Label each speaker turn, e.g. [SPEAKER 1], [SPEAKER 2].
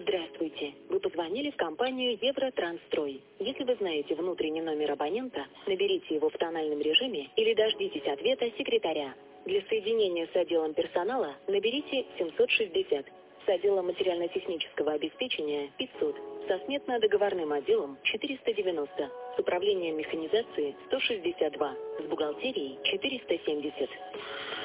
[SPEAKER 1] Здравствуйте. Вы позвонили в компанию Евротранстрой. Если вы знаете внутренний номер абонента, наберите его в тональном режиме или дождитесь ответа секретаря. Для соединения с отделом персонала наберите 760. С отделом материально-технического обеспечения 500. Со сметно-договорным отделом 490. С управлением механизации 162. С бухгалтерией 470.